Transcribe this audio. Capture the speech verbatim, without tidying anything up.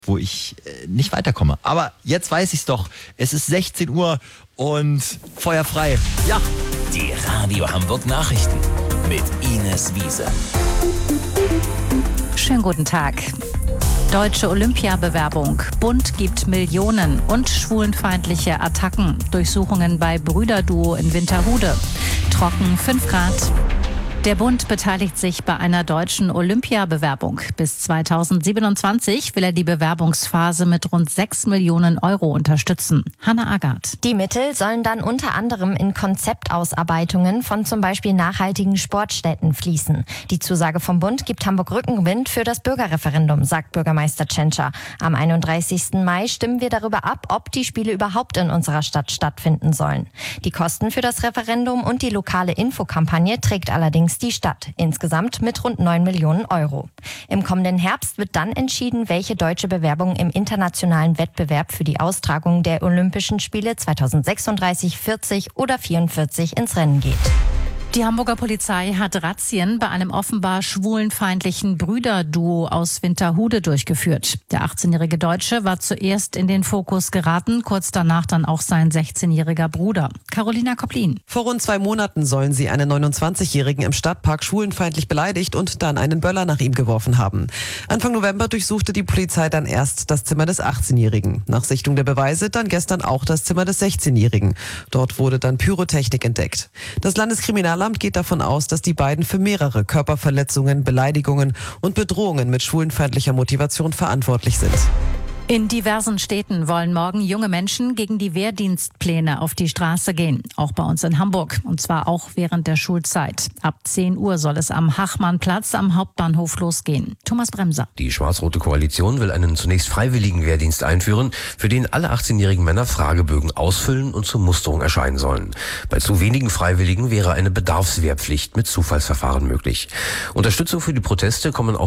wo ich äh, nicht weiterkomme. Aber jetzt weiß ich's doch. Es ist sechzehn Uhr und Feuer frei. Ja. Die Radio Hamburg Nachrichten mit Ines Wiese. Schönen guten Tag. Deutsche Olympiabewerbung. Bund gibt Millionen und schwulenfeindliche Attacken. Durchsuchungen bei Brüderduo in Winterhude. Trocken fünf Grad. Der Bund beteiligt sich bei einer deutschen Olympiabewerbung. Bis zweitausendsiebenundzwanzig will er die Bewerbungsphase mit rund sechs Millionen Euro unterstützen. Hanna Agard. Die Mittel sollen dann unter anderem in Konzeptausarbeitungen von zum Beispiel nachhaltigen Sportstätten fließen. Die Zusage vom Bund gibt Hamburg Rückenwind für das Bürgerreferendum, sagt Bürgermeister Tschentscher. Am einunddreißigsten Mai stimmen wir darüber ab, ob die Spiele überhaupt in unserer Stadt stattfinden sollen. Die Kosten für das Referendum und die lokale Infokampagne trägt allerdings die Stadt, insgesamt mit rund neun Millionen Euro. Im kommenden Herbst wird dann entschieden, welche deutsche Bewerbung im internationalen Wettbewerb für die Austragung der Olympischen Spiele zweitausendsechsunddreißig, vierzig oder vierundvierzig ins Rennen geht. Die Hamburger Polizei hat Razzien bei einem offenbar schwulenfeindlichen Brüderduo aus Winterhude durchgeführt. Der achtzehnjährige Deutsche war zuerst in den Fokus geraten, kurz danach dann auch sein sechzehnjähriger Bruder. Carolina Koplin. Vor rund zwei Monaten sollen sie einen neunundzwanzigjährigen im Stadtpark schwulenfeindlich beleidigt und dann einen Böller nach ihm geworfen haben. Anfang November durchsuchte die Polizei dann erst das Zimmer des achtzehnjährigen. Nach Sichtung der Beweise dann gestern auch das Zimmer des sechzehnjährigen. Dort wurde dann Pyrotechnik entdeckt. Das Landeskriminalamt geht davon aus, dass die beiden für mehrere Körperverletzungen, Beleidigungen und Bedrohungen mit schwulenfeindlicher Motivation verantwortlich sind. In diversen Städten wollen morgen junge Menschen gegen die Wehrdienstpläne auf die Straße gehen. Auch bei uns in Hamburg. Und zwar auch während der Schulzeit. Ab zehn Uhr soll es am Hachmannplatz am Hauptbahnhof losgehen. Thomas Bremser. Die schwarz-rote Koalition will einen zunächst freiwilligen Wehrdienst einführen, für den alle achtzehnjährigen Männer Fragebögen ausfüllen und zur Musterung erscheinen sollen. Bei zu wenigen Freiwilligen wäre eine Bedarfswehrpflicht mit Zufallsverfahren möglich. Unterstützung für die Proteste kommen auch